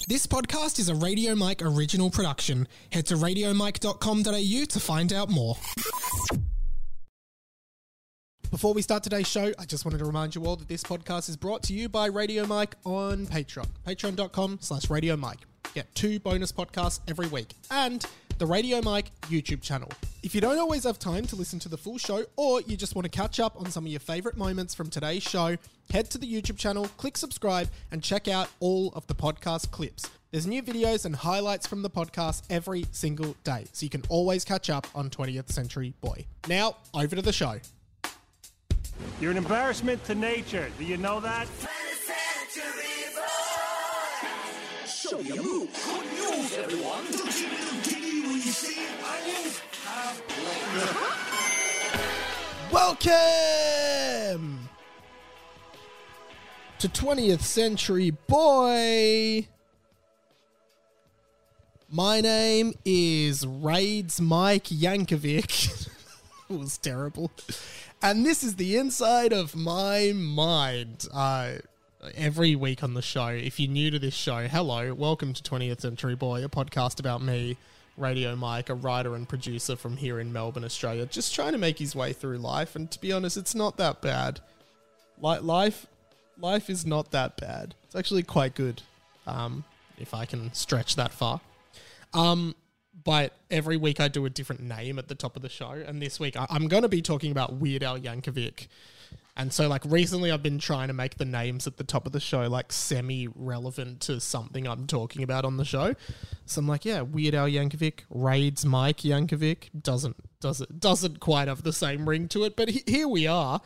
This podcast is a Radio Mike original production. Head to radiomike.com.au to find out more. Before we start today's show, I just wanted to remind you all that this podcast is brought to you by Radio Mike on Patreon. Patreon.com/Radio Mike. Get 2 bonus podcasts every week and the Radio Mike YouTube channel. If you don't always have time to listen to the full show or you just want to catch up on some of your favorite moments from today's show, head to the YouTube channel, click subscribe, and check out all of the podcast clips. There's new videos and highlights from the podcast every single day, so you can always catch up on 20th Century Boy. Now, over to the show. You're an embarrassment to nature. Do you know that? Show your move. Good news, everyone. The kitty when you see onions have Welcome to 20th Century Boy. My name is Raids Mike Yankovic. It was terrible. And this is the inside of my mind. Every week on the show, if you're new to this show, hello, welcome to 20th Century Boy, a podcast about me, Radio Mike, a writer and producer from here in Melbourne, Australia, just trying to make his way through life. And to be honest, it's not that bad. Life is not that bad. It's actually quite good, if I can stretch that far. But every week I do a different name at the top of the show. And this week I'm going to be talking about Weird Al Yankovic. And so, recently I've been trying to make the names at the top of the show, semi-relevant to something I'm talking about on the show. So I'm like, yeah, Weird Al Yankovic, Raids Mike Yankovic. Doesn't quite have the same ring to it, but here we are.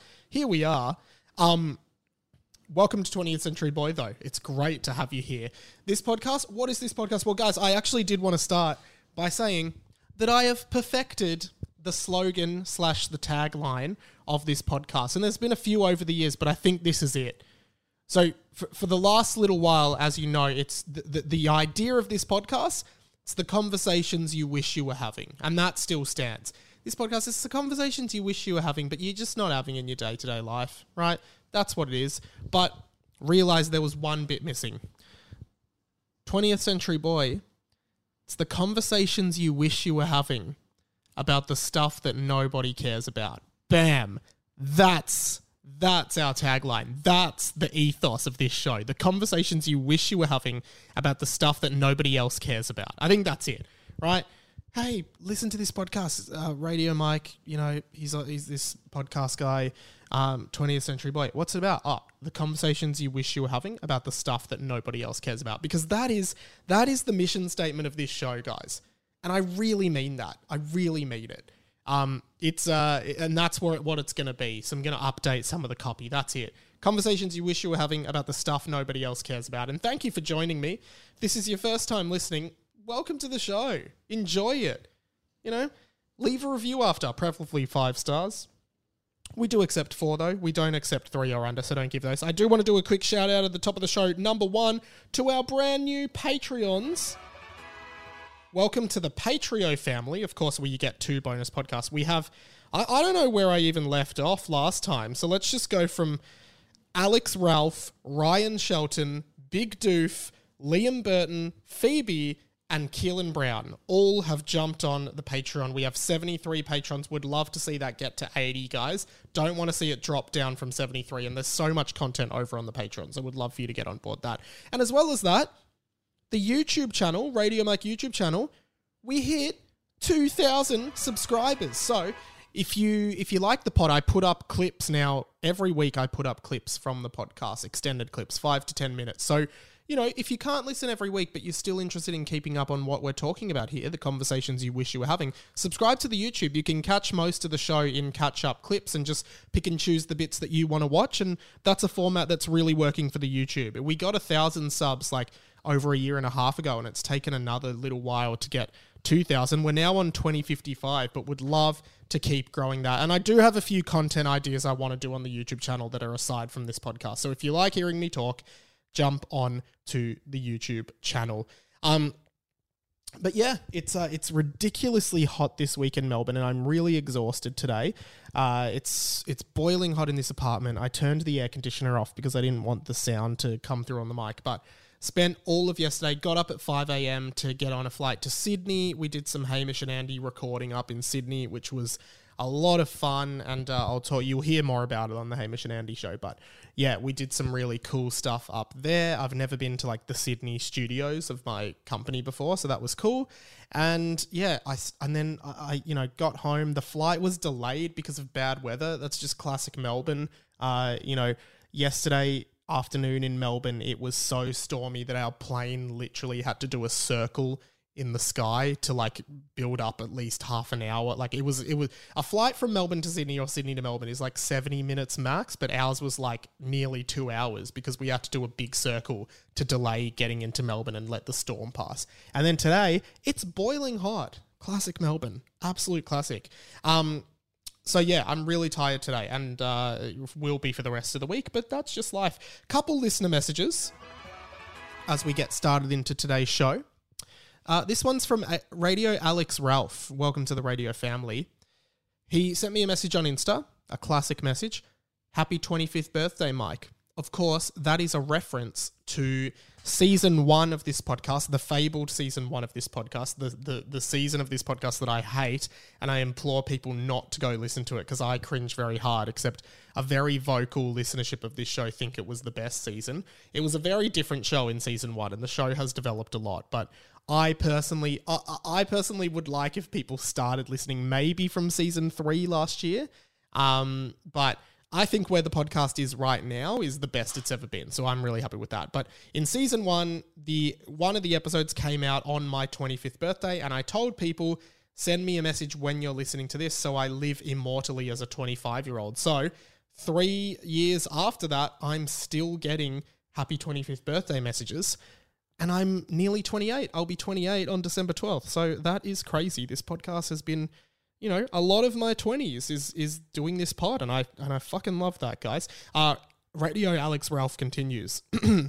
Welcome to 20th Century Boy, though. It's great to have you here. This podcast, what is this podcast? Well, guys, I actually did want to start by saying that I have perfected the slogan / the tagline of this podcast. And there's been a few over the years, but I think this is it. So for the last little while, as you know, it's the idea of this podcast, it's the conversations you wish you were having. And that still stands. This podcast is the conversations you wish you were having, but you're just not having in your day-to-day life, right? That's what it is. But realize there was one bit missing. 20th Century Boy, it's the conversations you wish you were having about the stuff that nobody cares about. Bam. That's our tagline. That's the ethos of this show. The conversations you wish you were having about the stuff that nobody else cares about. I think that's it, right? Hey, listen to this podcast. Radio Mike, he's this podcast guy, 20th Century Boy. What's it about? Oh, the conversations you wish you were having about the stuff that nobody else cares about. Because that is the mission statement of this show, guys. And I really mean that. I really mean it. And that's what it's going to be. So I'm going to update some of the copy. That's it. Conversations you wish you were having about the stuff nobody else cares about. And thank you for joining me. If this is your first time listening, welcome to the show. Enjoy it. Leave a review after, preferably 5 stars. We do accept 4 though. We don't accept 3 or under, so don't give those. I do want to do a quick shout out at the top of the show. Number 1, to our brand new Patreons. Welcome to the Patreon family, of course, where you get 2 bonus podcasts. We have, I don't know where I even left off last time, so let's just go from Alex Ralph, Ryan Shelton, Big Doof, Liam Burton, Phoebe, and Keelan Brown. All have jumped on the Patreon. We have 73 patrons. Would love to see that get to 80, guys. Don't want to see it drop down from 73, and there's so much content over on the Patreon, so would love for you to get on board that. And as well as that, the YouTube channel, Radio Mike YouTube channel, we hit 2,000 subscribers. So if you like the pod, I put up clips now. Every week I put up clips from the podcast, extended clips, 5 to 10 minutes. So, if you can't listen every week, but you're still interested in keeping up on what we're talking about here, the conversations you wish you were having, subscribe to the YouTube. You can catch most of the show in catch-up clips and just pick and choose the bits that you want to watch. And that's a format that's really working for the YouTube. We got 1,000 subs over a year and a half ago, and it's taken another little while to get 2,000. We're now on 2055, but would love to keep growing that. And I do have a few content ideas I want to do on the YouTube channel that are aside from this podcast. So if you like hearing me talk, jump on to the YouTube channel. But yeah, it's ridiculously hot this week in Melbourne, and I'm really exhausted today. It's boiling hot in this apartment. I turned the air conditioner off because I didn't want the sound to come through on the mic, but spent all of yesterday, got up at 5 a.m. to get on a flight to Sydney. We did some Hamish and Andy recording up in Sydney, which was a lot of fun, and you'll hear more about it on the Hamish and Andy show. But yeah, we did some really cool stuff up there. I've never been to like the Sydney studios of my company before, so that was cool. And yeah, I got home. The flight was delayed because of bad weather. That's just classic Melbourne. Yesterday afternoon in Melbourne, it was so stormy that our plane literally had to do a circle in the sky to like build up at least half an hour. Like it was a flight from Melbourne to Sydney or Sydney to Melbourne is like 70 minutes max, but ours was like nearly 2 hours because we had to do a big circle to delay getting into Melbourne and let the storm pass. And then today it's boiling hot. Classic Melbourne. Absolute classic. So yeah, I'm really tired today and will be for the rest of the week, but that's just life. Couple listener messages as we get started into today's show. This one's from Radio Alex Ralph. Welcome to the radio family. He sent me a message on Insta, a classic message. Happy 25th birthday, Mike. Of course, that is a reference to season 1 of this podcast, the fabled season 1 of this podcast, the season of this podcast that I hate, and I implore people not to go listen to it because I cringe very hard, except a very vocal listenership of this show think it was the best season. It was a very different show in season 1, and the show has developed a lot, but I personally would like if people started listening maybe from season 3 last year, but I think where the podcast is right now is the best it's ever been, so I'm really happy with that. But in season 1, one of the episodes came out on my 25th birthday, and I told people, send me a message when you're listening to this so I live immortally as a 25-year-old. So 3 years after that, I'm still getting happy 25th birthday messages. And I'm nearly 28. I'll be 28 on December 12th. So that is crazy. This podcast has been, a lot of my 20s is doing this pod. And I fucking love that, guys. Radio Alex Ralph continues.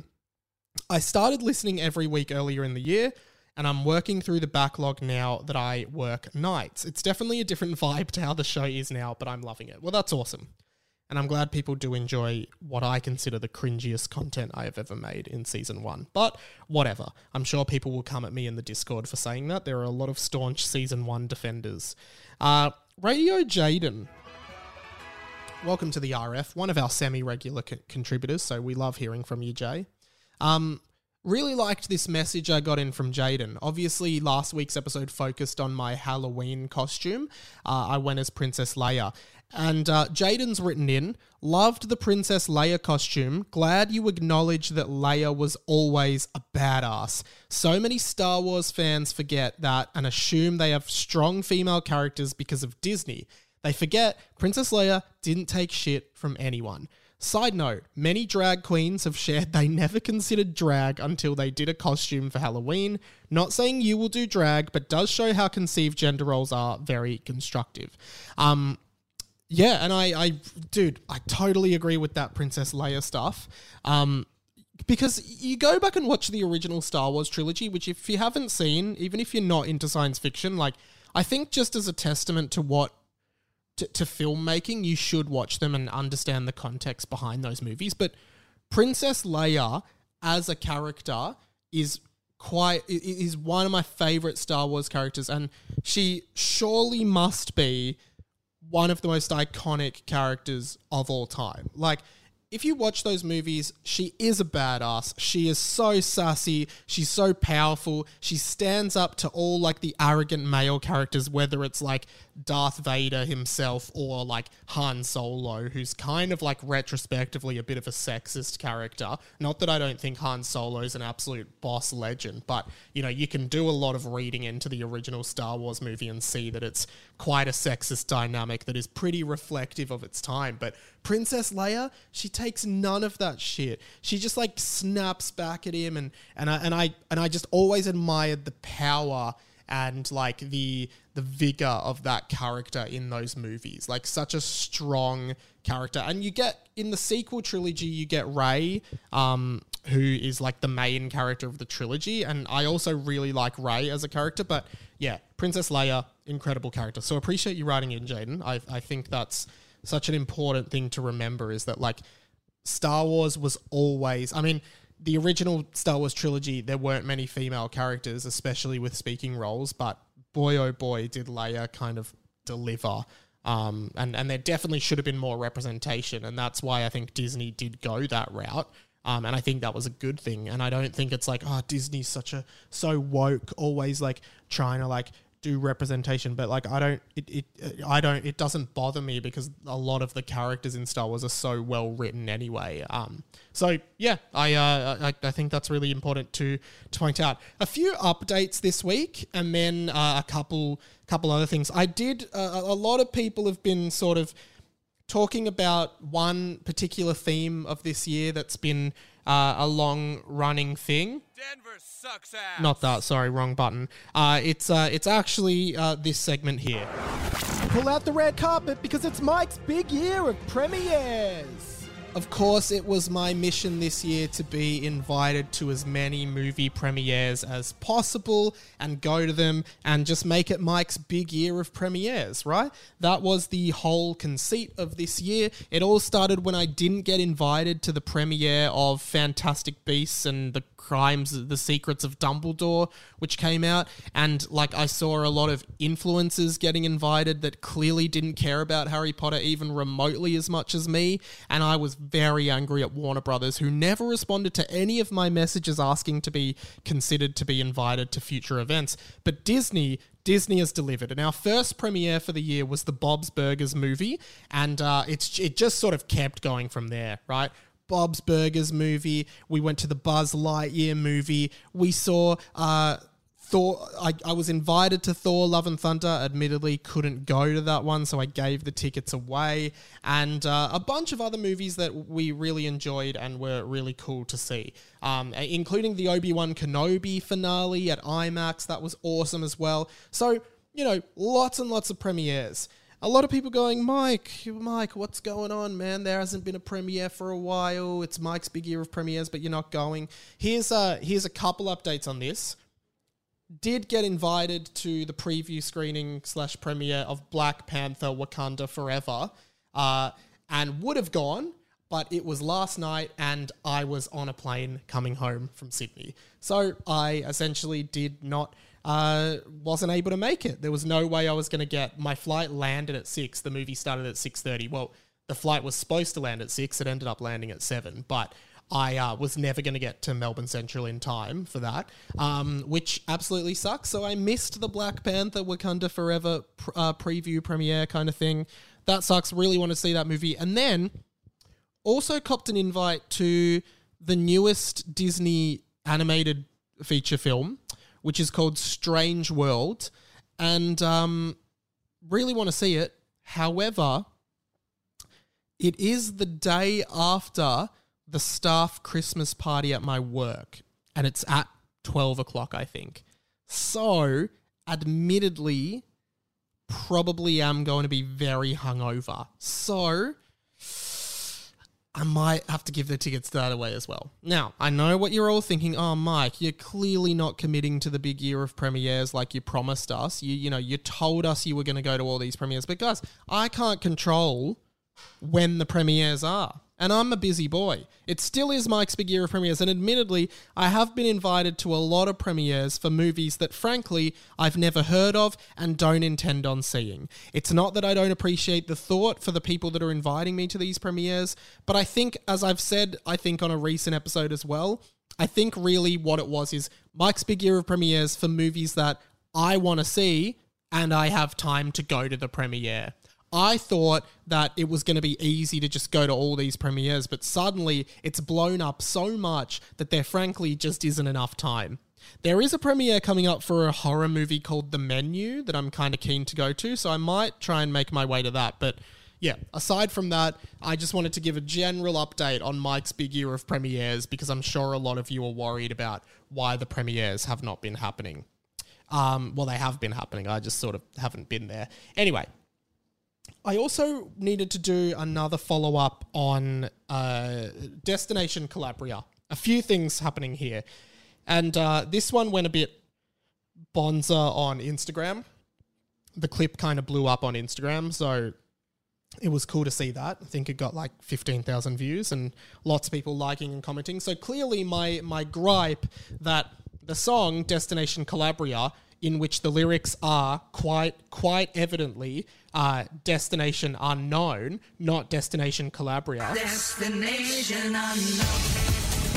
I started listening every week earlier in the year, and I'm working through the backlog now that I work nights. It's definitely a different vibe to how the show is now, but I'm loving it. Well, that's awesome. And I'm glad people do enjoy what I consider the cringiest content I have ever made in season 1. But whatever. I'm sure people will come at me in the Discord for saying that. There are a lot of staunch season 1 defenders. Radio Jaden. Welcome to the RF, one of our semi-regular contributors, so we love hearing from you, Jay. Really liked this message I got in from Jaden. Obviously, last week's episode focused on my Halloween costume. I went as Princess Leia. And Jaden's written in, loved the Princess Leia costume. Glad you acknowledge that Leia was always a badass. So many Star Wars fans forget that and assume they have strong female characters because of Disney. They forget Princess Leia didn't take shit from anyone. Side note, many drag queens have shared they never considered drag until they did a costume for Halloween. Not saying you will do drag, but does show how conceived gender roles are very constructive. Yeah, and I totally agree with that Princess Leia stuff. Because you go back and watch the original Star Wars trilogy, which if you haven't seen, even if you're not into science fiction, like I think just as a testament to to filmmaking, you should watch them and understand the context behind those movies. But Princess Leia as a character is one of my favorite Star Wars characters, and she surely must be one of the most iconic characters of all time. Like, if you watch those movies, she is a badass. She is so sassy. She's so powerful. She stands up to all like the arrogant male characters, whether it's like Darth Vader himself or like Han Solo, who's kind of like retrospectively a bit of a sexist character. Not that I don't think Han Solo is an absolute boss legend, but you can do a lot of reading into the original Star Wars movie and see that it's quite a sexist dynamic that is pretty reflective of its time. But Princess Leia, she takes none of that shit. She just like snaps back at him, and I just always admired the power and like the vigor of that character in those movies. Like such a strong character. And you get in the sequel trilogy, you get Rey, who is like the main character of the trilogy. And I also really like Rey as a character, but yeah, Princess Leia, incredible character. So appreciate you writing in, Jaden. I think that's such an important thing to remember, is that like Star Wars was always, I mean, the original Star Wars trilogy, there weren't many female characters, especially with speaking roles, but boy, oh boy, did Leia kind of deliver. And there definitely should have been more representation. And that's why I think Disney did go that route. And I think that was a good thing. And I don't think it's like, oh, Disney's so woke, always like trying to like do representation, but like it doesn't bother me because a lot of the characters in Star Wars are so well written anyway. So yeah, I think that's really important to point out. A few updates this week, and then a couple other things. I did a lot of people have been sort of talking about one particular theme of this year that's been a long-running thing. Denver sucks ass. Not that, sorry, wrong button. It's actually this segment here. Pull out the red carpet because it's Mike's big year of premieres. Of course, it was my mission this year to be invited to as many movie premieres as possible and go to them and just make it Mike's big year of premieres, right? That was the whole conceit of this year. It all started when I didn't get invited to the premiere of Fantastic Beasts and the Secrets of Dumbledore, which came out, and like I saw a lot of influencers getting invited that clearly didn't care about Harry Potter even remotely as much as me, and I was very angry at Warner Brothers, who never responded to any of my messages asking to be considered to be invited to future events. But Disney has delivered, and our first premiere for the year was the Bob's Burgers movie, and it just sort of kept going from there, right? Bob's Burgers movie. We went to the Buzz Lightyear movie. We saw Thor. I was invited to Thor Love and Thunder. Admittedly, couldn't go to that one, so I gave the tickets away. And a bunch of other movies that we really enjoyed and were really cool to see, including the Obi-Wan Kenobi finale at IMAX. That was awesome as well. So, lots and lots of premieres. A lot of people going, Mike, what's going on, man? There hasn't been a premiere for a while. It's Mike's big year of premieres, but you're not going. Here's a couple updates on this. Did get invited to the preview screening / premiere of Black Panther: Wakanda Forever, and would have gone, but it was last night and I was on a plane coming home from Sydney. So I essentially wasn't able to make it. There was no way I was going to get... My flight landed at 6. The movie started at 6:30. Well, the flight was supposed to land at 6. It ended up landing at 7. But I was never going to get to Melbourne Central in time for that, which absolutely sucks. So I missed the Black Panther Wakanda Forever preview premiere kind of thing. That sucks. Really want to see that movie. And then also copped an invite to the newest Disney animated feature film, which is called Strange World, and really want to see it. However, it is the day after the staff Christmas party at my work, and it's at 12 o'clock, I think. So, admittedly, probably am going to be very hungover. So, I might have to give the tickets to that away as well. Now, I know what you're all thinking. Oh, Mike, you're clearly not committing to the big year of premieres like you promised us. You told us you were going to go to all these premieres. But guys, I can't control when the premieres are. And I'm a busy boy. It still is Mike's big year of premieres. And admittedly, I have been invited to a lot of premieres for movies that, frankly, I've never heard of and don't intend on seeing. It's not that I don't appreciate the thought for the people that are inviting me to these premieres, but I think, as I've said, I think on a recent episode as well, I think really what it was is Mike's big year of premieres for movies that I want to see and I have time to go to the premiere. I thought that it was going to be easy to just go to all these premieres, but suddenly it's blown up so much that there frankly just isn't enough time. There is a premiere coming up for a horror movie called The Menu that I'm kind of keen to go to, so I might try and make my way to that. But yeah, aside from that, I just wanted to give a general update on Mike's big year of premieres because I'm sure a lot of you are worried about why the premieres have not been happening. Well, they have been happening. I just sort of haven't been there. Anyway, I also needed to do another follow-up on Destination Calabria. a few things happening here. And this one went a bit bonza on Instagram. The clip kind of blew up on Instagram, so it was cool to see that. I think it got like 15,000 views and lots of people liking and commenting. So clearly my gripe that the song Destination Calabria, in which the lyrics are quite evidently Destination Unknown, not Destination Calabria. Destination unknown.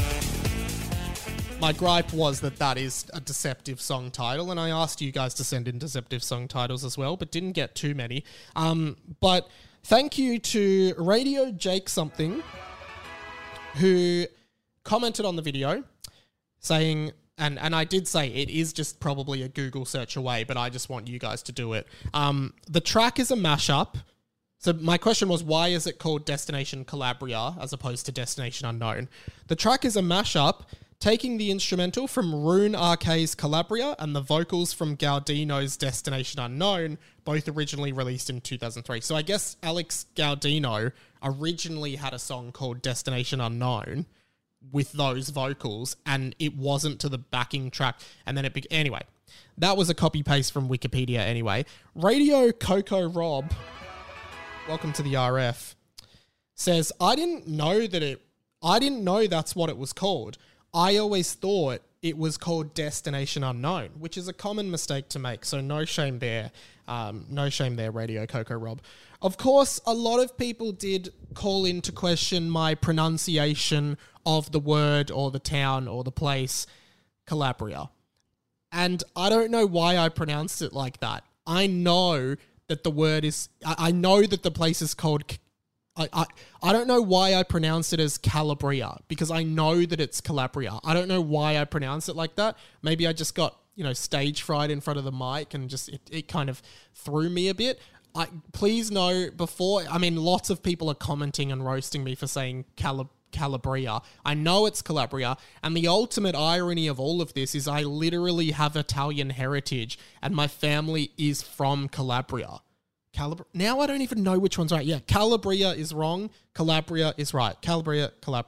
My gripe was that is a deceptive song title, and I asked you guys to send in deceptive song titles as well, but didn't get too many. But thank you to Radio Jake Something, who commented on the video saying, and I did say it is just probably a Google search away, but I just want you guys to do it. The track is a mashup. So my question was, why is it called Destination Calabria as opposed to Destination Unknown? The track is a mashup, taking the instrumental from Rune Arque's Calabria and the vocals from Gaudino's Destination Unknown, both originally released in 2003. So I guess Alex Gaudino originally had a song called Destination Unknown with those vocals, and it wasn't to the backing track. And then anyway, that was a copy-paste from Wikipedia anyway. Radio Coco Rob, welcome to the RF, says, I didn't know that's what it was called. I always thought it was called Destination Unknown, which is a common mistake to make. So no shame there. Radio Coco Rob. Of course, a lot of people did call into question my pronunciation of the word or the town or the place Calabria. And I don't know why I pronounced it like that. I know that the word is... I know that the place is called... I don't know why I pronounced it as Calabria, because I know that it's Calabria. I don't know why I pronounced it like that. Maybe I just got, stage fright in front of the mic and just it kind of threw me a bit. Please know lots of people are commenting and roasting me for saying Calabria. I know it's Calabria, and the ultimate irony of all of this is I literally have Italian heritage and my family is from Calabria. Now I don't even know which one's right. Yeah, Calabria is wrong. Calabria is right. Calabria.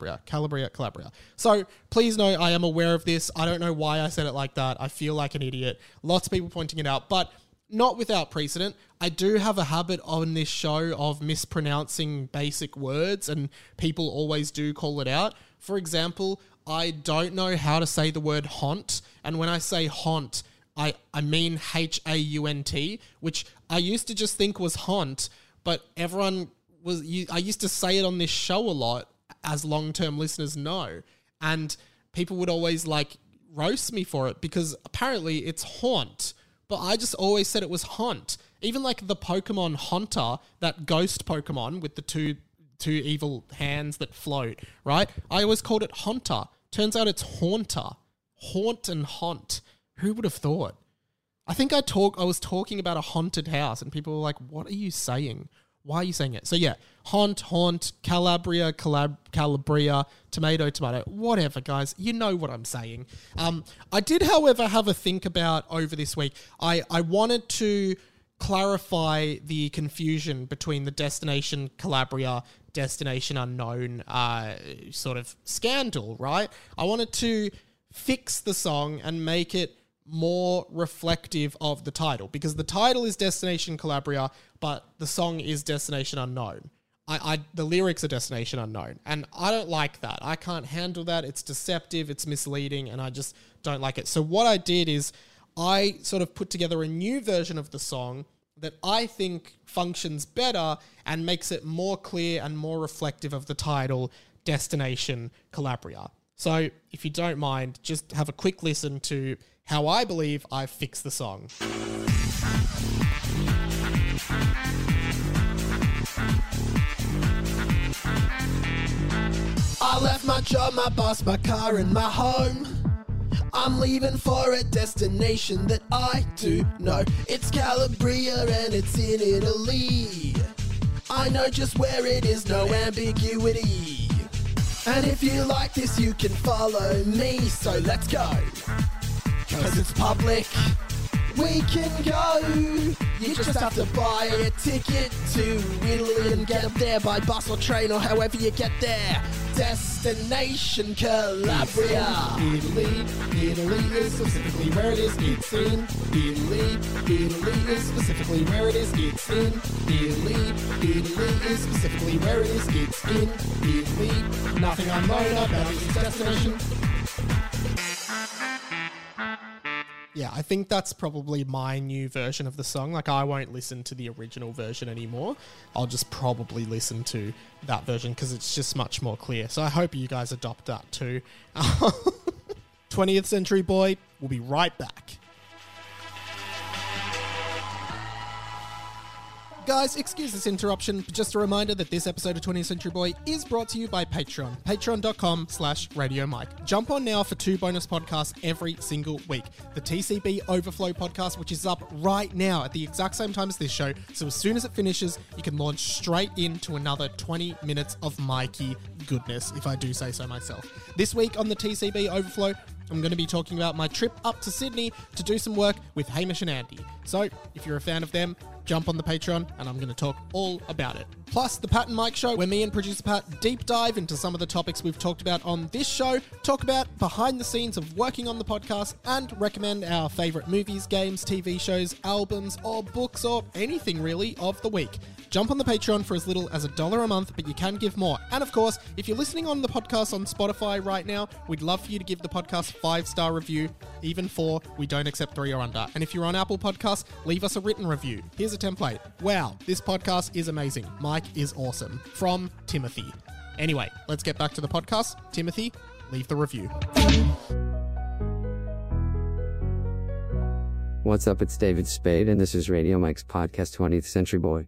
So please know I am aware of this. I don't know why I said it like that. I feel like an idiot. Lots of people pointing it out, but not without precedent. I do have a habit on this show of mispronouncing basic words, and people always do call it out. For example, I don't know how to say the word haunt, and when I say haunt, I mean H-A-U-N-T, which I used to just think was haunt, but I used to say it on this show a lot, as long-term listeners know, and people would always roast me for it because apparently it's haunt, but I just always said it was haunt. Even the Pokemon Haunter, that ghost Pokemon with the two evil hands that float, right? I always called it Haunter. Turns out it's Haunter. Haunt and haunt. Who would have thought? I think I was talking about a haunted house and people were like, what are you saying? Why are you saying it? So yeah, haunt, Calabria, tomato, whatever, guys. You know what I'm saying. I did, however, have a think about over this week. I wanted to clarify the confusion between the Destination Calabria, Destination Unknown sort of scandal, right? I wanted to fix the song and make it more reflective of the title, because the title is Destination Calabria, but the song is Destination Unknown. The lyrics are Destination Unknown, and I don't like that. I can't handle that. It's deceptive, it's misleading, and I just don't like it. So what I did is I sort of put together a new version of the song that I think functions better and makes it more clear and more reflective of the title, Destination Calabria. So if you don't mind, just have a quick listen to how I believe I've fixed the song. I left my job, my boss, my car and my home. I'm leaving for a destination that I do know. It's Calabria and it's in Italy. I know just where it is, no ambiguity. And if you like this, you can follow me, so let's go. Cause it's public, we can go. You just have to buy a ticket to Italy and get up there by bus or train or however you get there. Destination Calabria. Italy, Italy is specifically where it is. It's in Italy. Italy is specifically where it is. It's in Italy. Italy is specifically where it is. It's in Italy. Nothing unknown about its destination. Yeah, I think that's probably my new version of the song. Like, I won't listen to the original version anymore. I'll just probably listen to that version because it's just much more clear. So I hope you guys adopt that too. 20th Century Boy, we'll be right back. Guys, excuse this interruption, but just a reminder that this episode of 20th Century Boy is brought to you by Patreon. Patreon.com/Radio Mike. Jump on now for 2 bonus podcasts every single week. The TCB Overflow podcast, which is up right now at the exact same time as this show. So as soon as it finishes, you can launch straight into another 20 minutes of Mikey goodness, if I do say so myself. This week on the TCB Overflow, I'm going to be talking about my trip up to Sydney to do some work with Hamish and Andy. So, if you're a fan of them, jump on the Patreon and I'm going to talk all about it. Plus, the Pat and Mike Show, where me and producer Pat deep dive into some of the topics we've talked about on this show, talk about behind the scenes of working on the podcast, and recommend our favourite movies, games, TV shows, albums, or books, or anything really of the week. Jump on the Patreon for as little as $1 a month, but you can give more. And of course, if you're listening on the podcast on Spotify right now, we'd love for you to give the podcast a 5-star review, even 4. We don't accept 3 or under. And if you're on Apple Podcasts, leave us a written review. Here's a template. Wow, this podcast is amazing. Mike is awesome. From Timothy. Anyway, let's get back to the podcast. Timothy, leave the review. What's up? It's David Spade, and this is Radio Mike's podcast, 20th Century Boy.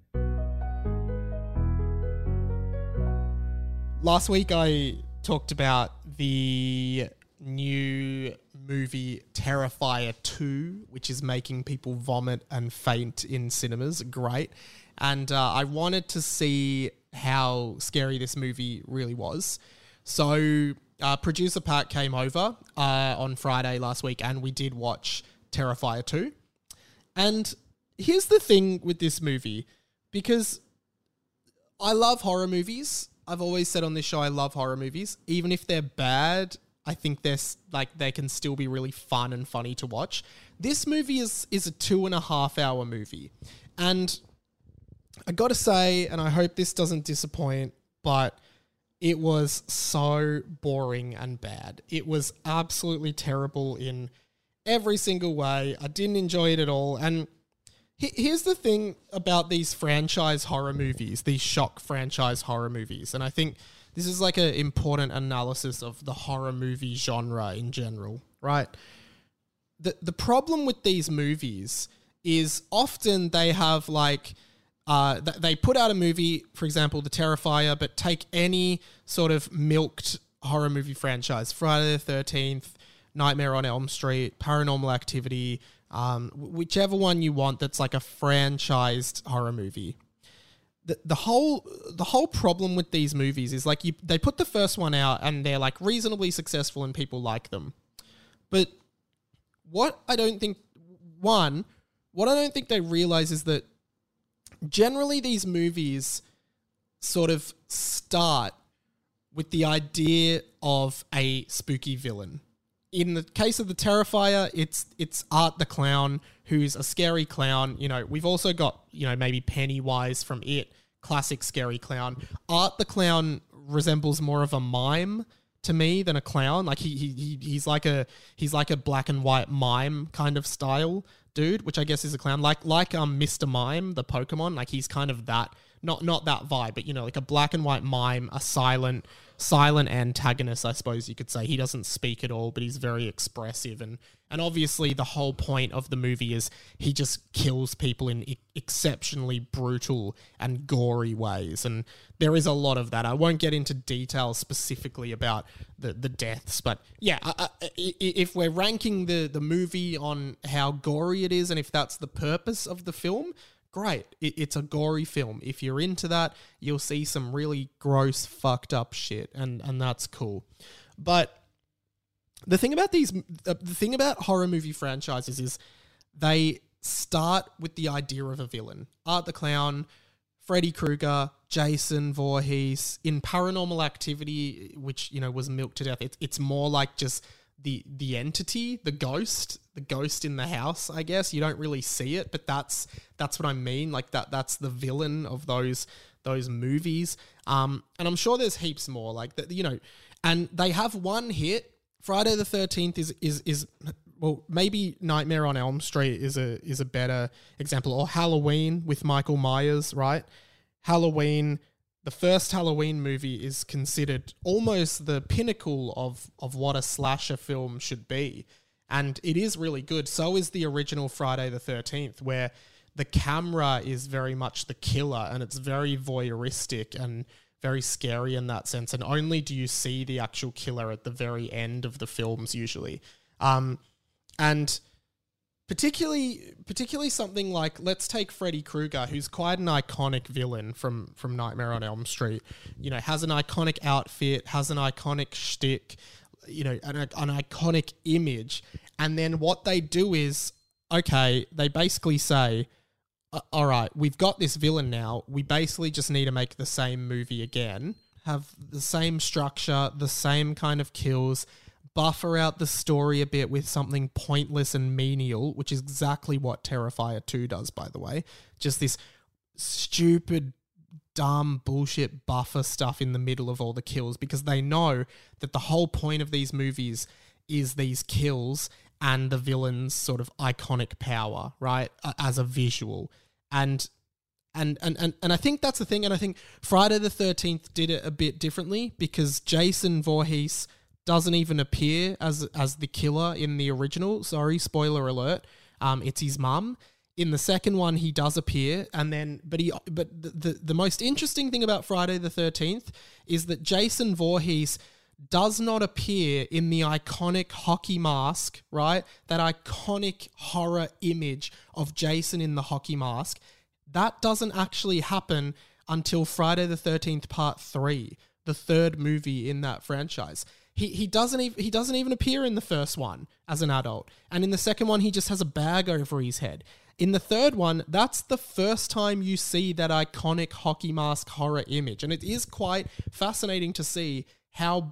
Last week, I talked about the new movie Terrifier 2, which is making people vomit and faint in cinemas. Great. And I wanted to see how scary this movie really was. So producer Pat came over on Friday last week and we did watch Terrifier 2. And here's the thing with this movie, because I love horror movies. I've always said on this show I love horror movies. Even if they're bad, I think they can still be really fun and funny to watch. This movie is a 2.5-hour movie. And I got to say, and I hope this doesn't disappoint, but it was so boring and bad. It was absolutely terrible in every single way. I didn't enjoy it at all. And here's the thing about these franchise horror movies, these shock franchise horror movies, and I think this is like an important analysis of the horror movie genre in general, right? The problem with these movies is often they have like, they put out a movie, for example, The Terrifier, but take any sort of milked horror movie franchise, Friday the 13th, Nightmare on Elm Street, Paranormal Activity, whichever one you want that's like a franchised horror movie. The whole problem with these movies is like they put the first one out and they're like reasonably successful and people like them. But what I don't think they realize is that generally these movies sort of start with the idea of a spooky villain. In the case of The Terrifier, it's Art the Clown, who's a scary clown. You know, we've also got, maybe Pennywise from It, classic scary clown. Art the Clown resembles more of a mime to me than a clown. Like he's like a black and white mime kind of style dude, which I guess is a clown. Like Mr. Mime, the Pokemon, like he's kind of that, not that vibe, but like a black and white mime, a silent antagonist, I suppose you could say. He doesn't speak at all, but he's very expressive. And obviously the whole point of the movie is he just kills people in exceptionally brutal and gory ways. And there is a lot of that. I won't get into details specifically about the deaths, but yeah, if we're ranking the movie on how gory it is and if that's the purpose of the film, great. It's a gory film. If you're into that, you'll see some really gross, fucked up shit, and that's cool. But the thing about horror movie franchises is they start with the idea of a villain. Art the Clown, Freddy Krueger, Jason Voorhees. In Paranormal Activity, which, you know, was milked to death, it's more like just the entity, the ghost in the house, I guess. You don't really see it, but that's what I mean. Like that's the villain of those movies. And I'm sure there's heaps more like that, you know, and they have one hit. Friday the 13th is well, maybe Nightmare on Elm Street is a better example, or Halloween with Michael Myers, right? Halloween, the first Halloween movie is considered almost the pinnacle of what a slasher film should be. And it is really good. So is the original Friday the 13th, where the camera is very much the killer and it's very voyeuristic and very scary in that sense. And only do you see the actual killer at the very end of the films usually. And particularly something like, let's take Freddy Krueger, who's quite an iconic villain from Nightmare on Elm Street. You know, has an iconic outfit, has an iconic shtick, you know, an iconic image. And then what they do is, okay, they basically say, all right, we've got this villain now. We basically just need to make the same movie again, have the same structure, the same kind of kills, buffer out the story a bit with something pointless and menial, which is exactly what Terrifier 2 does, by the way. Just this stupid, dumb bullshit buffer stuff in the middle of all the kills, because they know that the whole point of these movies is these kills and the villain's sort of iconic power, right? As a visual. And I think that's the thing. And I think Friday the 13th did it a bit differently, because Jason Voorhees doesn't even appear as the killer in the original. Sorry, spoiler alert. It's his mum. In the second one, he does appear, and then but the most interesting thing about Friday the 13th is that Jason Voorhees does not appear in the iconic hockey mask, right? That iconic horror image of Jason in the hockey mask. That doesn't actually happen until Friday the 13th Part 3, the third movie in that franchise. He doesn't even appear in the first one as an adult. And in the second one, he just has a bag over his head. In the third one, that's the first time you see that iconic hockey mask horror image. And it is quite fascinating to see how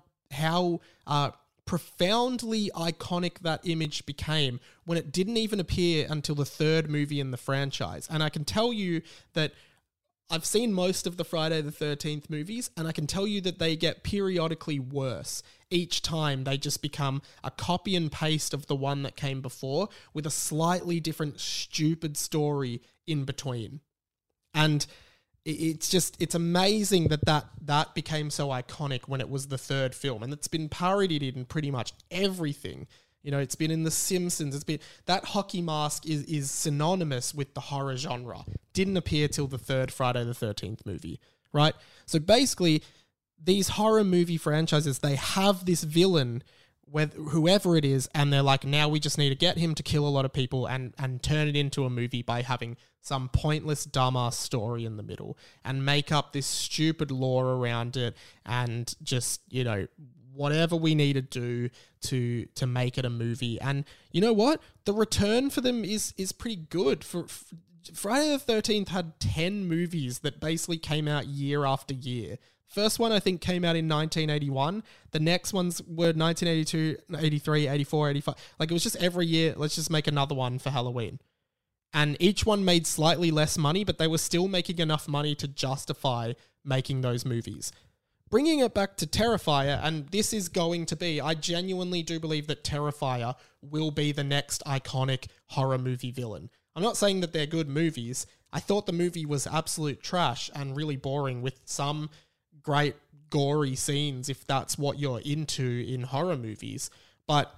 profoundly iconic that image became when it didn't even appear until the third movie in the franchise. And I can tell you that I've seen most of the Friday the 13th movies, and I can tell you that they get periodically worse. Each time they just become a copy and paste of the one that came before with a slightly different stupid story in between. And it's amazing that became so iconic when it was the third film, and it's been parodied in pretty much everything. You know, it's been in The Simpsons. It's been that hockey mask is synonymous with the horror genre. Didn't appear till the third Friday the 13th movie, right? So basically, these horror movie franchises, they have this villain, whoever it is, and they're like, now we just need to get him to kill a lot of people and turn it into a movie by having some pointless dumbass story in the middle and make up this stupid lore around it and just, you know, whatever we need to do to make it a movie. And you know what? The return for them is pretty good. For Friday the 13th had 10 movies that basically came out year after year. First one, I think, came out in 1981. The next ones were 1982, 83, 84, 85. Like, it was just every year, let's just make another one for Halloween. And each one made slightly less money, but they were still making enough money to justify making those movies. Bringing it back to Terrifier, and this is going to be, I genuinely do believe that Terrifier will be the next iconic horror movie villain. I'm not saying that they're good movies. I thought the movie was absolute trash and really boring with some great gory scenes, if that's what you're into in horror movies. But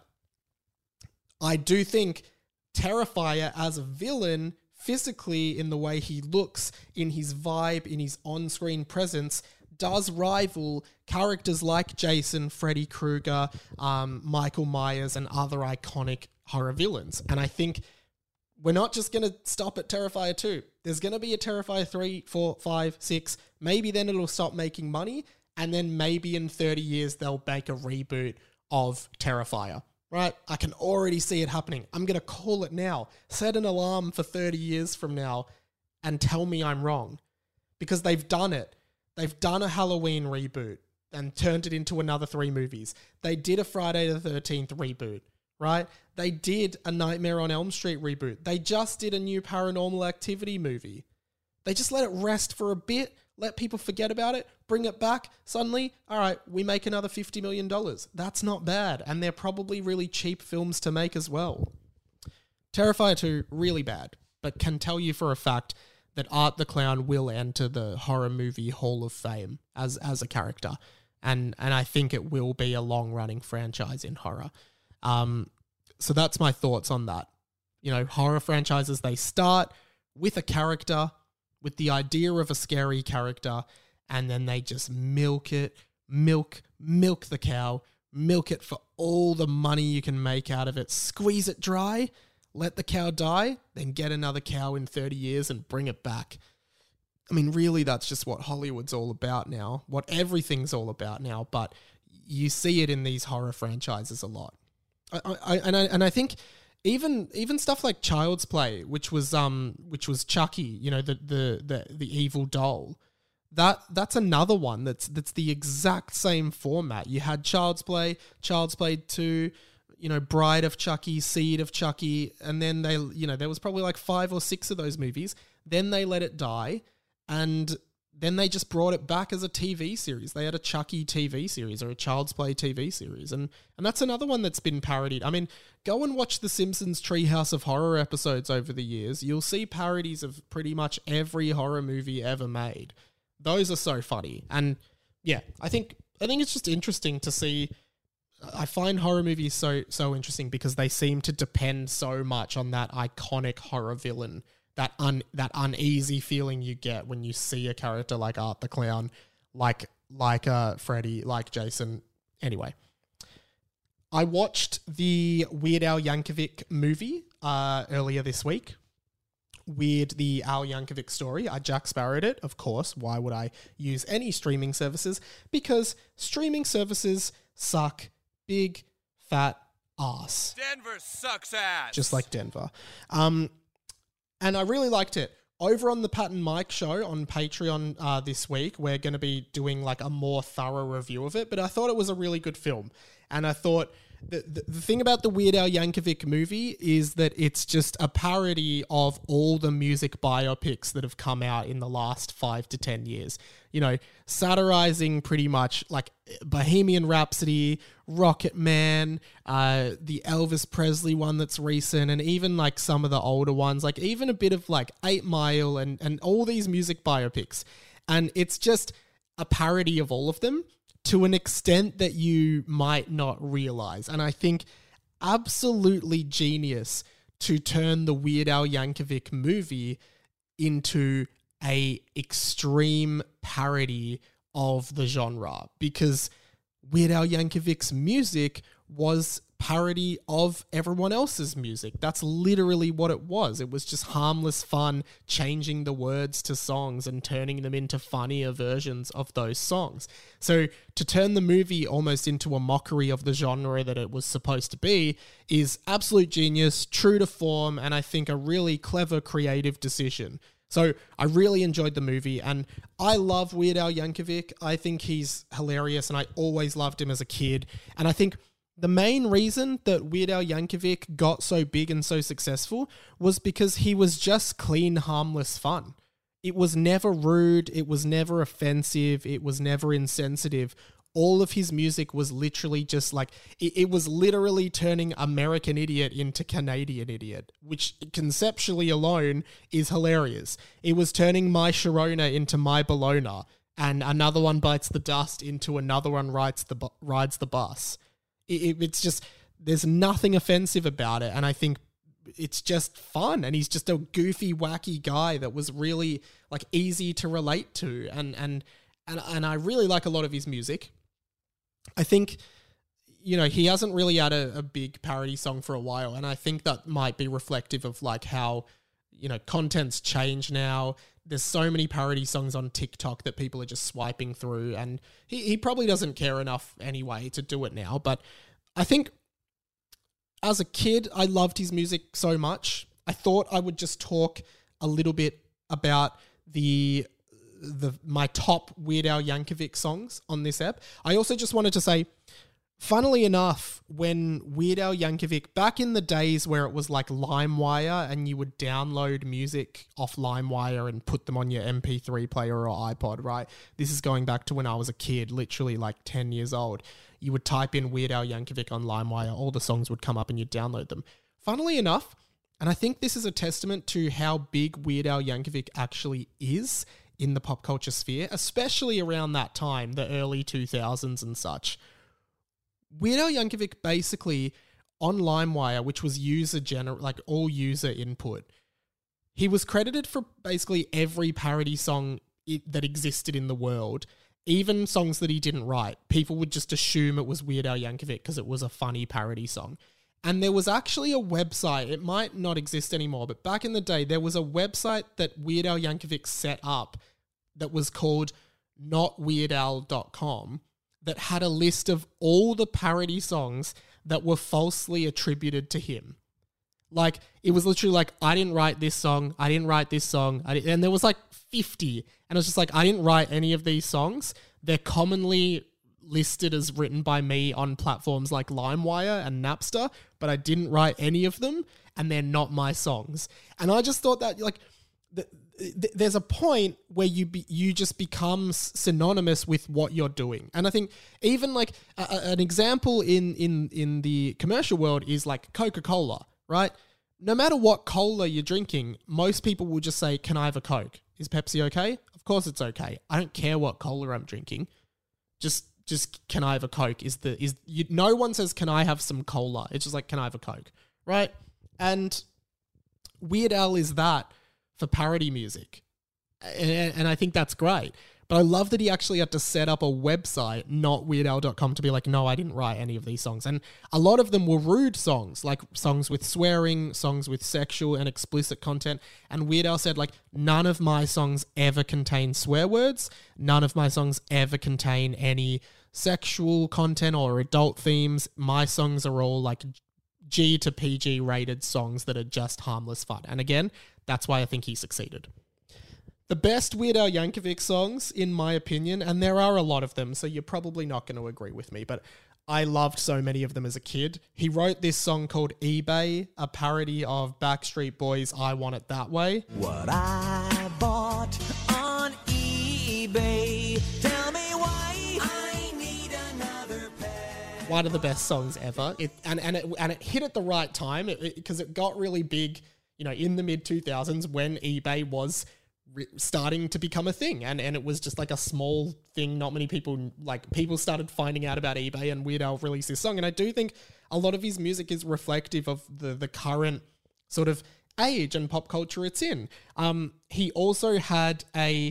I do think Terrifier as a villain, physically, in the way he looks, in his vibe, in his on-screen presence, does rival characters like Jason, Freddy Krueger, Michael Myers, and other iconic horror villains. And I think we're not just going to stop at Terrifier 2. There's going to be a Terrifier 3, 4, 5, 6. Maybe then it'll stop making money, and then maybe in 30 years they'll make a reboot of Terrifier. Right? I can already see it happening. I'm going to call it now. Set an alarm for 30 years from now and tell me I'm wrong. because they've done it. They've done a Halloween reboot and turned it into another 3 movies. They did a Friday the 13th reboot, right? They did a Nightmare on Elm Street reboot. They just did a new Paranormal Activity movie. They just let it rest for a bit, let people forget about it, bring it back. Suddenly, all right, we make another $50 million. That's not bad. And they're probably really cheap films to make as well. Terrifier 2, really bad, but can tell you for a fact that Art the Clown will enter the Horror Movie Hall of Fame as a character. And I think it will be a long-running franchise in horror. So that's my thoughts on that. You know, horror franchises, they start with a character, with the idea of a scary character, and then they just milk it, milk the cow, milk it for all the money you can make out of it, squeeze it dry, let the cow die, then get another cow in 30 years and bring it back. I mean, really, that's just what Hollywood's all about now, what everything's all about now, but you see it in these horror franchises a lot. I think even stuff like Child's Play, which was Chucky, you know, the evil doll, that's another one that's the exact same format. You had Child's Play 2, you know, Bride of Chucky, Seed of Chucky, and then they, you know, there was probably like 5 or 6 of those movies. Then they let it die, and then they just brought it back as a TV series. They had a Chucky TV series or a Child's Play TV series, and that's another one that's been parodied. I mean, go and watch The Simpsons Treehouse of Horror episodes over the years. You'll see parodies of pretty much every horror movie ever made. Those are so funny, and yeah, I think it's just interesting to see. I find horror movies so interesting because they seem to depend so much on that iconic horror villain, that uneasy feeling you get when you see a character like Art the Clown, like Freddy, like Jason. Anyway, I watched the Weird Al Yankovic movie earlier this week. The Al Yankovic story. I Jack Sparrowed it, of course. Why would I use any streaming services? Because streaming services suck big, fat ass. Denver sucks ass. Just like Denver. And I really liked it. Over on the Pat and Mike show on Patreon this week, we're going to be doing like a more thorough review of it, but I thought it was a really good film. And I thought the thing about the Weird Al Yankovic movie is that it's just a parody of all the music biopics that have come out in the last 5 to 10 years. You know, satirizing pretty much like Bohemian Rhapsody, Rocket Man, the Elvis Presley one that's recent, and even like some of the older ones, like even a bit of like 8 Mile and all these music biopics. And it's just a parody of all of them to an extent that you might not realize. And I think absolutely genius to turn the Weird Al Yankovic movie into a extreme parody of the genre, because Weird Al Yankovic's music was parody of everyone else's music. That's literally what it was. It was just harmless fun, changing the words to songs and turning them into funnier versions of those songs. So to turn the movie almost into a mockery of the genre that it was supposed to be is absolute genius, true to form, and I think a really clever, creative decision. So I really enjoyed the movie, and I love Weird Al Yankovic. I think he's hilarious, and I always loved him as a kid. And I think the main reason that Weird Al Yankovic got so big and so successful was because he was just clean, harmless fun. It was never rude. It was never offensive. It was never insensitive. All of his music was literally just like, it was literally turning American Idiot into Canadian Idiot, which conceptually alone is hilarious. It was turning My Sharona into My Bologna, and Another One Bites the Dust into Another One rides the bus. It's just, there's nothing offensive about it, and I think it's just fun, and he's just a goofy, wacky guy that was really like easy to relate to, and I really like a lot of his music. I think, you know, he hasn't really had a big parody song for a while, and I think that might be reflective of like how, you know, content's changed now. There's so many parody songs on TikTok that people are just swiping through, and he probably doesn't care enough anyway to do it now. But I think as a kid, I loved his music so much. I thought I would just talk a little bit about the my top Weird Al Yankovic songs on this ep. I also just wanted to say, funnily enough, when Weird Al Yankovic, back in the days where it was like LimeWire and you would download music off LimeWire and put them on your MP3 player or iPod, right? This is going back to when I was a kid, literally like 10 years old. You would type in Weird Al Yankovic on LimeWire, all the songs would come up and you'd download them. Funnily enough, and I think this is a testament to how big Weird Al Yankovic actually is in the pop culture sphere, especially around that time, the early 2000s and such. Weird Al Yankovic basically, on LimeWire, which was all user input, he was credited for basically every parody song that existed in the world, even songs that he didn't write. People would just assume it was Weird Al Yankovic because it was a funny parody song. And there was actually a website, it might not exist anymore, but back in the day, there was a website that Weird Al Yankovic set up that was called notweirdal.com that had a list of all the parody songs that were falsely attributed to him. Like, it was literally like, I didn't write this song, I didn't write this song, and there was like 50. And it was just like, I didn't write any of these songs. They're commonly listed as written by me on platforms like LimeWire and Napster, but I didn't write any of them, and they're not my songs. And I just thought that, like, there's a point where you just become synonymous with what you're doing. And I think even like an example in the commercial world is like Coca-Cola, right? No matter what cola you're drinking, most people will just say, can I have a Coke? Is Pepsi okay? Of course it's okay. I don't care what cola I'm drinking. Just can I have a Coke? No one says, can I have some cola? It's just like, can I have a Coke? Right? And Weird Al is that for parody music. And I think that's great. But I love that he actually had to set up a website, notweirdal.com, to be like, no, I didn't write any of these songs. And a lot of them were rude songs, like songs with swearing, songs with sexual and explicit content. And Weird Al said, like, none of my songs ever contain swear words. None of my songs ever contain any sexual content or adult themes. My songs are all like G to PG rated songs that are just harmless fun. And again, that's why I think he succeeded. The best Weird Al Yankovic songs, in my opinion, and there are a lot of them, so you're probably not going to agree with me, but I loved so many of them as a kid. He wrote this song called eBay, a parody of Backstreet Boys' I Want It That Way. What I bought on eBay, tell me why I need another pair. One of the best songs ever. It hit at the right time because it got really big, in the mid 2000s when eBay was starting to become a thing, and it was just like a small thing. Not many people started finding out about eBay, and Weird Al released this song. And I do think a lot of his music is reflective of the current sort of age and pop culture it's in. He also had I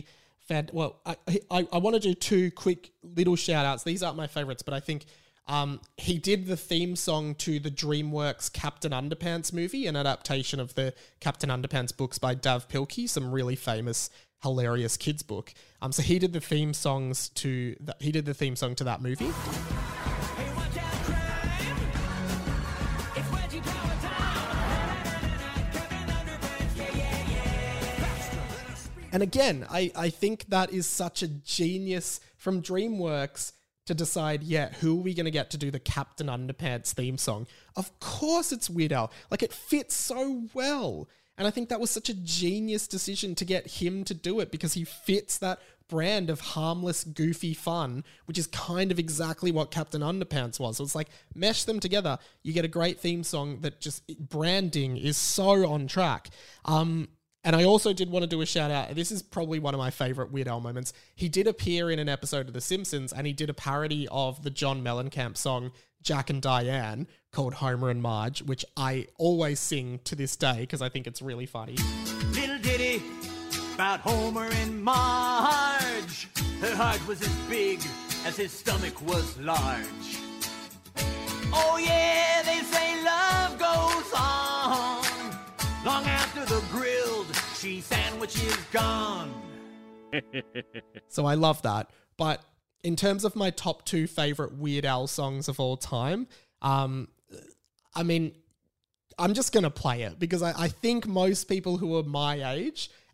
want to do two quick little shout outs. These aren't my favorites, but I think he did the theme song to the DreamWorks Captain Underpants movie, an adaptation of the Captain Underpants books by Dav Pilkey, some really famous, hilarious kids book. So he did the theme song to that movie. And again, I think that is such a genius from DreamWorks to decide, who are we going to get to do the Captain Underpants theme song? Of course it's Weird Al. Like, it fits so well. And I think that was such a genius decision to get him to do it because he fits that brand of harmless, goofy fun, which is kind of exactly what Captain Underpants was. So it's like, mesh them together, you get a great theme song that just, branding is so on track. And I also did want to do a shout out. This is probably one of my favorite Weird Al moments. He did appear in an episode of The Simpsons, and he did a parody of the John Mellencamp song Jack and Diane called Homer and Marge, which I always sing to this day because I think it's really funny. Little ditty about Homer and Marge. Her heart was as big as his stomach was large. Oh yeah, they say love goes on long after the grilled cheese sandwich is gone. So I love that. But in terms of my top two favorite Weird Al songs of all time, I'm just going to play it because I think most people who are my age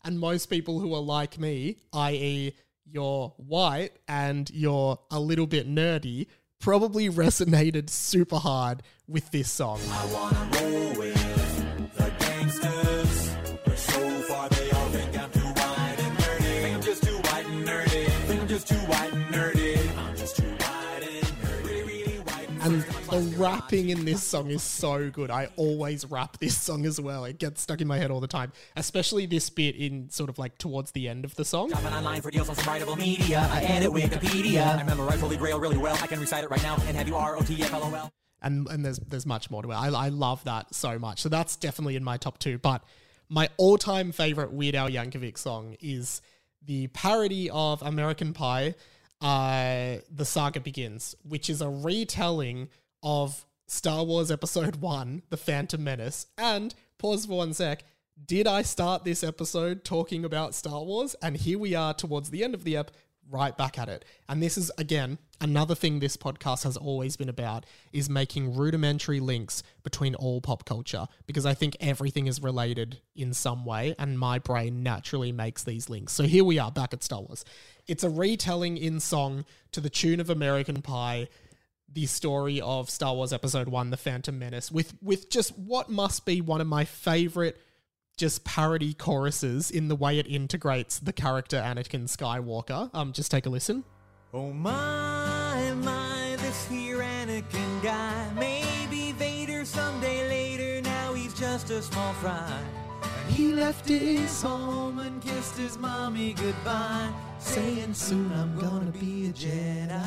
And most people who are like me, i.e. you're white and you're a little bit nerdy, probably resonated super hard with this song. I wanna roll with the gangsters, but so far they all think I'm too white and nerdy. I'm just too white and nerdy. I'm just too white and nerdy. I'm just too white and nerdy, really white and nerdy. The rapping in this song is so good. I always rap this song as well. It gets stuck in my head all the time, especially this bit in sort of like towards the end of the song. Shopping online for deals on some writable media. I edit Wikipedia. I memorize Holy Grail really well. I can recite it right now and have you ROTFLOL. And there's much more to it. I love that so much. So that's definitely in my top 2. But my all-time favorite Weird Al Yankovic song is the parody of American Pie, The Saga Begins, which is a retelling of Star Wars Episode 1, The Phantom Menace. And, pause for one sec, did I start this episode talking about Star Wars? And here we are towards the end of the ep, right back at it. And this is, again, another thing this podcast has always been about, is making rudimentary links between all pop culture, because I think everything is related in some way, and my brain naturally makes these links. So here we are, back at Star Wars. It's a retelling in song to the tune of American Pie, the story of Star Wars Episode 1, The Phantom Menace, with just what must be one of my favorite just parody choruses in the way it integrates the character Anakin Skywalker. Just take a listen. Oh my, this here Anakin guy. Maybe Vader someday later, now he's just a small fry. And he left his home and kissed his mommy goodbye, saying soon I'm gonna be a Jedi.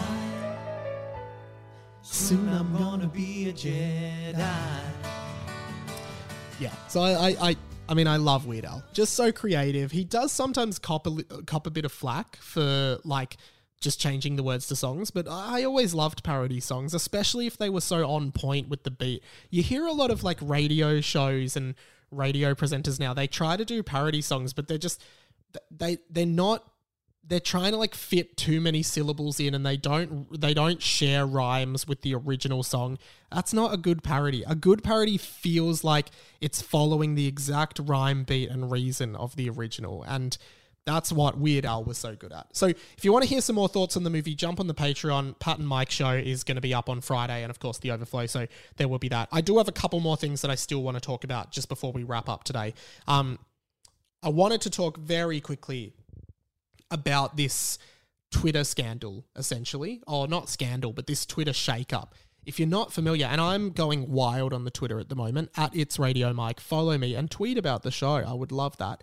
Soon I'm gonna be a Jedi. Yeah, so I mean, I love Weird Al. Just so creative. He does sometimes cop a bit of flack for, like, just changing the words to songs, but I always loved parody songs, especially if they were so on point with the beat. You hear a lot of, like, radio shows and radio presenters now. They try to do parody songs, but they're just... They're not... They're trying to, like, fit too many syllables in, and they don't share rhymes with the original song. That's not a good parody. A good parody feels like it's following the exact rhyme, beat, and reason of the original, and that's what Weird Al was so good at. So if you want to hear some more thoughts on the movie, jump on the Patreon. Pat and Mike show is going to be up on Friday, and of course The Overflow, so there will be that. I do have a couple more things that I still want to talk about just before we wrap up today. I wanted to talk very quickly about this Twitter scandal, essentially. Or not scandal, but this Twitter shakeup. If you're not familiar, and I'm going wild on the Twitter at the moment, at It's Radio Mike, follow me and tweet about the show. I would love that.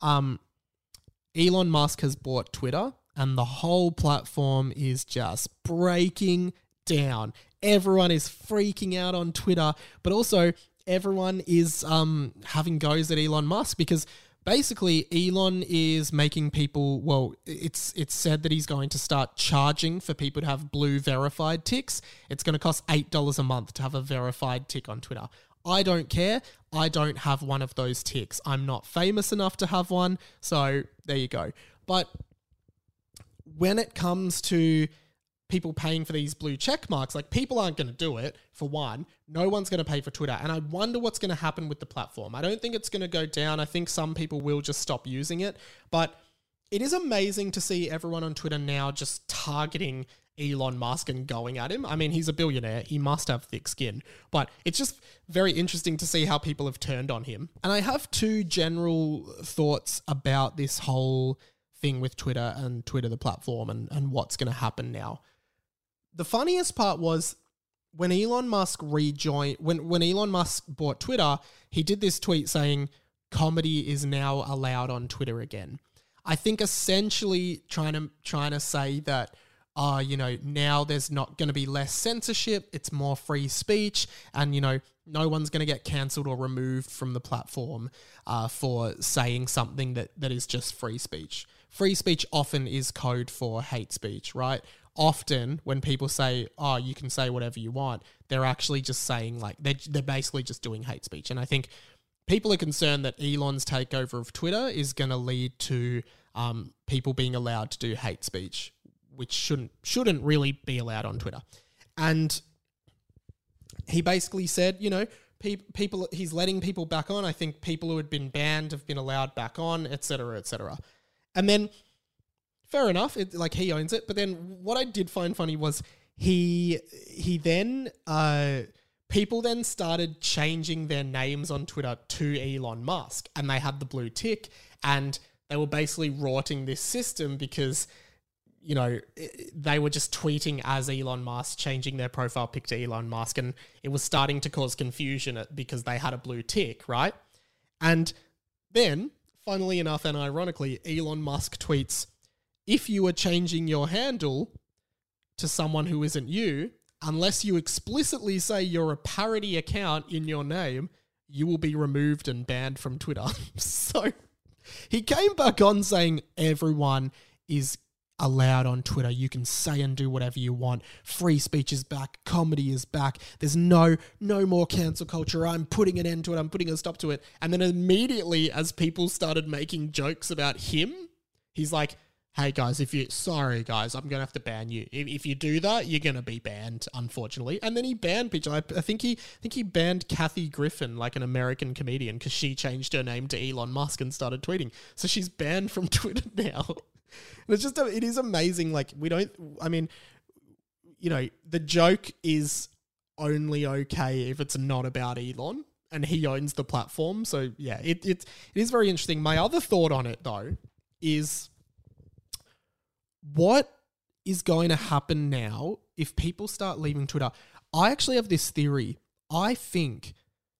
Elon Musk has bought Twitter, and the whole platform is just breaking down. Everyone is freaking out on Twitter, but also everyone is having goes at Elon Musk, because basically, Elon is making people, well, it's said that he's going to start charging for people to have blue verified ticks. It's going to cost $8 a month to have a verified tick on Twitter. I don't care. I don't have one of those ticks. I'm not famous enough to have one, so there you go. But when it comes to people paying for these blue check marks, like, people aren't going to do it, for one. No one's going to pay for Twitter. And I wonder what's going to happen with the platform. I don't think it's going to go down. I think some people will just stop using it. But it is amazing to see everyone on Twitter now just targeting Elon Musk and going at him. I mean, he's a billionaire. He must have thick skin. But it's just very interesting to see how people have turned on him. And I have two general thoughts about this whole thing with Twitter and Twitter, the platform, and what's going to happen now. The funniest part was when Elon Musk when Elon Musk bought Twitter, he did this tweet saying comedy is now allowed on Twitter again. I think essentially trying to say that, now there's not going to be less censorship, it's more free speech, and, no one's going to get cancelled or removed from the platform for saying something that is just free speech. Free speech often is code for hate speech, right? Often when people say, oh, you can say whatever you want, they're actually just saying, like, they're basically just doing hate speech. And I think people are concerned that Elon's takeover of Twitter is going to lead to people being allowed to do hate speech, which shouldn't really be allowed on Twitter. And he basically said, people, he's letting people back on. I think people who had been banned have been allowed back on, etc., etc. And then, fair enough, he owns it. But then what I did find funny was he then, people then started changing their names on Twitter to Elon Musk, and they had the blue tick, and they were basically rorting this system because, you know, they were just tweeting as Elon Musk, changing their profile pic to Elon Musk, and it was starting to cause confusion because they had a blue tick, right? And then, funnily enough and ironically, Elon Musk tweets, if you are changing your handle to someone who isn't you, unless you explicitly say you're a parody account in your name, you will be removed and banned from Twitter. So he came back on saying everyone is allowed on Twitter. You can say and do whatever you want. Free speech is back. Comedy is back. There's no more cancel culture. I'm putting an end to it. I'm putting a stop to it. And then immediately, as people started making jokes about him, he's like, hey guys, sorry guys, I'm going to have to ban you. If you do that, you're going to be banned, unfortunately. And then he banned people. I think he banned Kathy Griffin, like an American comedian, because she changed her name to Elon Musk and started tweeting. So she's banned from Twitter now. And it's just, it is amazing. Like, the joke is only okay if it's not about Elon, and he owns the platform. So yeah, it is very interesting. My other thought on it though is, what is going to happen now if people start leaving Twitter? I actually have this theory. I think,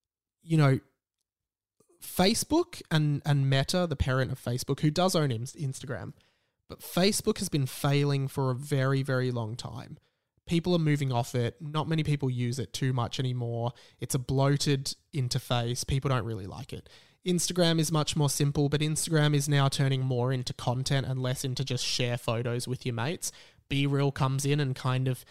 Facebook and Meta, the parent of Facebook, who does own Instagram, but Facebook has been failing for a very, very long time. People are moving off it. Not many people use it too much anymore. It's a bloated interface. People don't really like it. Instagram is much more simple, but Instagram is now turning more into content and less into just share photos with your mates. BeReal comes in and kind of,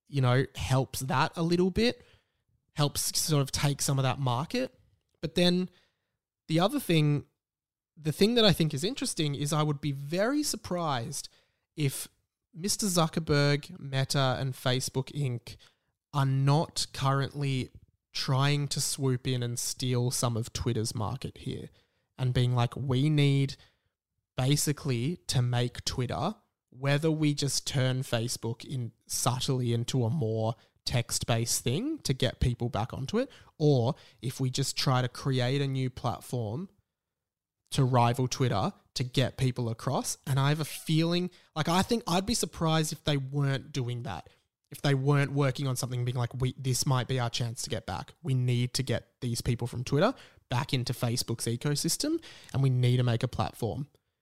helps that a little bit, helps sort of take some of that market. But then the thing that I think is interesting is I would be very surprised if Mr. Zuckerberg, Meta, and Facebook Inc. are not currently trying to swoop in and steal some of Twitter's market here and being like, we need basically to make Twitter, whether we just turn Facebook in subtly into a more text-based thing to get people back onto it, or if we just try to create a new platform to rival Twitter to get people across. And I have a feeling, I think I'd be surprised if they weren't doing that. If they weren't working on something, being like, this might be our chance to get back. We need to get these people from Twitter back into Facebook's ecosystem, and we need to make a platform.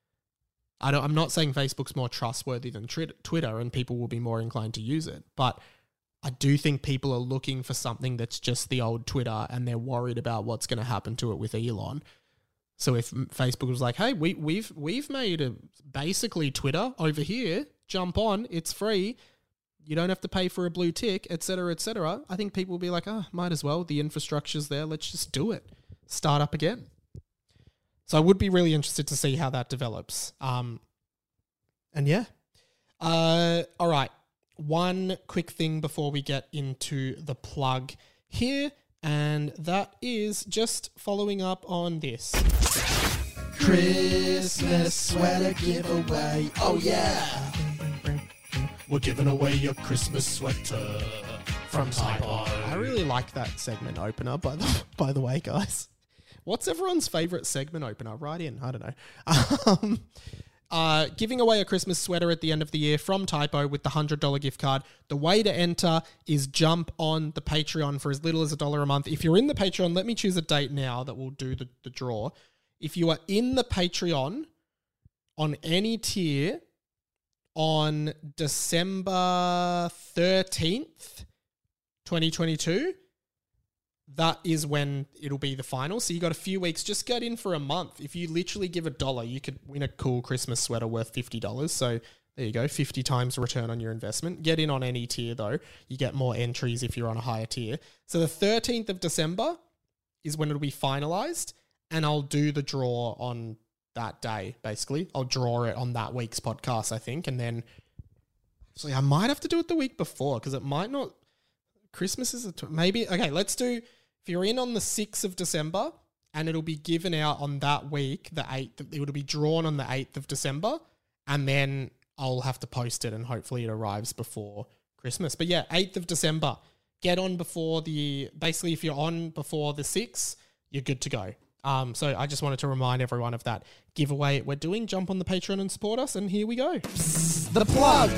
I'm not saying Facebook's more trustworthy than Twitter and people will be more inclined to use it, but I do think people are looking for something that's just the old Twitter, and they're worried about what's going to happen to it with Elon. So if Facebook was like, hey, we've made basically Twitter over here, jump on, it's free, you don't have to pay for a blue tick, etc., etc. I think people will be like, might as well. The infrastructure's there. Let's just do it. Start up again. So I would be really interested to see how that develops. And yeah. All right. One quick thing before we get into the plug here, and that is just following up on this. Christmas sweater giveaway. Oh yeah. We're giving away your Christmas sweater from Typo. I really like that segment opener, by the way, guys. What's everyone's favourite segment opener? Write in. I don't know. Giving away a Christmas sweater at the end of the year from Typo with the $100 gift card. The way to enter is jump on the Patreon for as little as $1 a month. If you're in the Patreon, let me choose a date now that we'll do the draw. If you are in the Patreon on any tier on December 13th, 2022, that is when it'll be the final. So you got a few weeks. Just get in for a month. If you literally give $1, you could win a cool Christmas sweater worth $50. So there you go, 50 times return on your investment. Get in on any tier though. You get more entries if you're on a higher tier. So the 13th of December is when it'll be finalized, and I'll do the draw on that day, basically. I'll draw it on that week's podcast, I think. And then, actually, I might have to do it the week before because it might not. Christmas is maybe. Okay, let's do if you're in on the 6th of December, and it'll be given out on that week, the 8th, it will be drawn on the 8th of December, and then I'll have to post it, and hopefully it arrives before Christmas. But yeah, 8th of December. Get on before basically if you're on before the 6th, you're good to go. So I just wanted to remind everyone of that giveaway we're doing. Jump on the Patreon and support us, and here we go. The plug.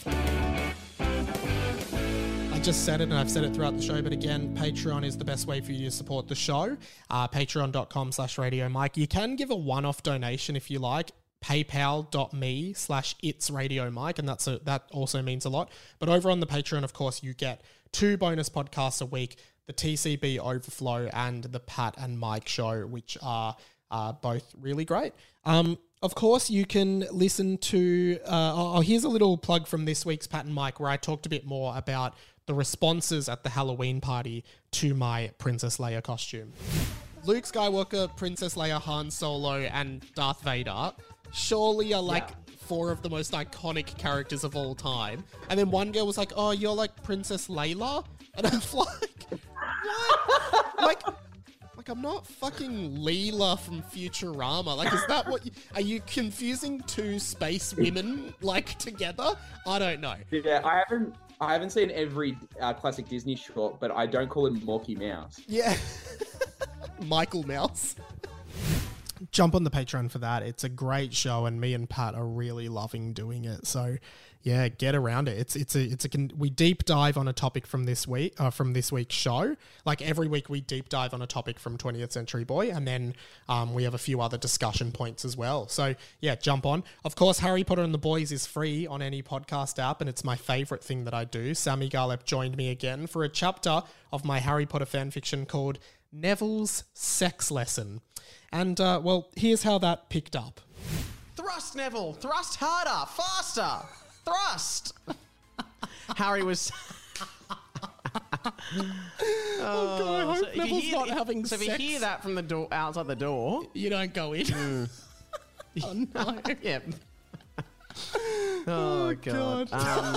I just said it, and I've said it throughout the show, but again, Patreon is the best way for you to support the show. Patreon.com/Radio Mike. You can give a one-off donation if you like. PayPal.me/itsRadioMike, and that also means a lot. But over on the Patreon, of course, you get 2 bonus podcasts a week, the TCB Overflow and the Pat and Mike Show, which are both really great. Of course, you can listen to... here's a little plug from this week's Pat and Mike, where I talked a bit more about the responses at the Halloween party to my Princess Leia costume. Luke Skywalker, Princess Leia, Han Solo, and Darth Vader surely are 4 of the most iconic characters of all time. And then one girl was like, "Oh, you're like Princess Layla?" And I'm like, what? Like I'm not fucking Leela from Futurama. Like, is that what are you confusing 2 space women together? I don't know. Yeah, I haven't seen every classic Disney short, but I don't call him Morky Mouse. Yeah. Michael Mouse. Jump on the Patreon for that. It's a great show, and me and Pat are really loving doing it. So, yeah, get around it. We deep dive on a topic from this week's show. Like every week, we deep dive on a topic from 20th Century Boy, and then we have a few other discussion points as well. So, yeah, jump on. Of course, Harry Potter and the Boys is free on any podcast app, and it's my favorite thing that I do. Sammy Garlep joined me again for a chapter of my Harry Potter fanfiction called Neville's Sex Lesson. And, here's how that picked up. Thrust, Neville! Thrust harder! Faster! Thrust! Harry was... Oh, God, I hope Neville's not having sex. So if you hear that from the door, outside the door... You don't go in. Oh, no. Yeah. Oh, God.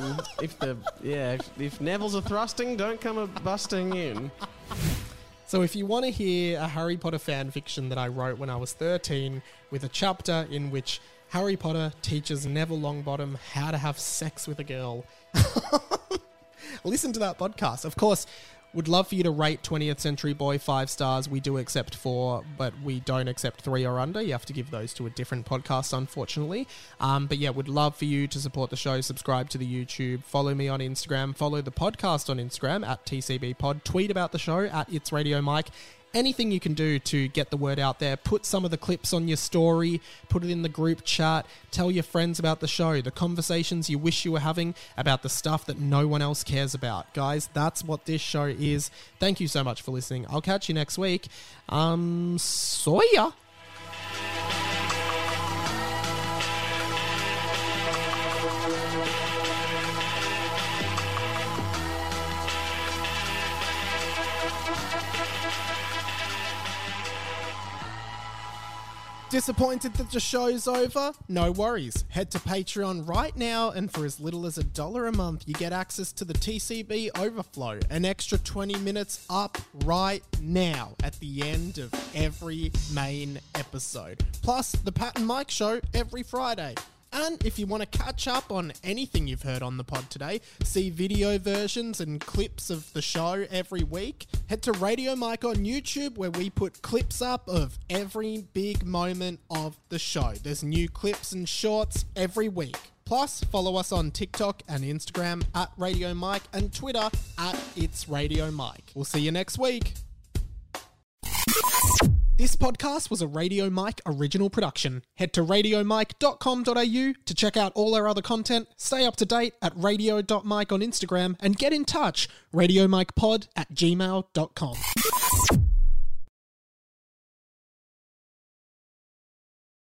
If Neville's a thrusting, don't come a busting in. So if you want to hear a Harry Potter fan fiction that I wrote when I was 13 with a chapter in which Harry Potter teaches Neville Longbottom how to have sex with a girl, listen to that podcast. Of course, would love for you to rate 20th Century Boy 5 stars. We do accept 4, but we don't accept 3 or under. You have to give those to a different podcast, unfortunately. But yeah, would love for you to support the show, subscribe to the YouTube, follow me on Instagram, follow the podcast on Instagram at TCBpod, tweet about the show at It's Radio Mike. Anything you can do to get the word out there. Put some of the clips on your story, put it in the group chat, tell your friends about the show, the conversations you wish you were having about the stuff that no one else cares about. Guys, that's what this show is. Thank you so much for listening. I'll catch you next week. Sawyer. Disappointed that the show's over? No worries. Head to Patreon right now, and for as little as $1 a month, you get access to the TCB Overflow, an extra 20 minutes up right now at the end of every main episode. Plus, the Pat and Mike Show every Friday. And if you want to catch up on anything you've heard on the pod today, see video versions and clips of the show every week, head to Radio Mike on YouTube, where we put clips up of every big moment of the show. There's new clips and shorts every week. Plus, follow us on TikTok and Instagram at Radio Mike and Twitter at It's Radio Mike. We'll see you next week. This podcast was a Radio Mike original production. Head to radiomike.com.au to check out all our other content, stay up to date at radio.mike on Instagram, and get in touch, radiomikepod@gmail.com.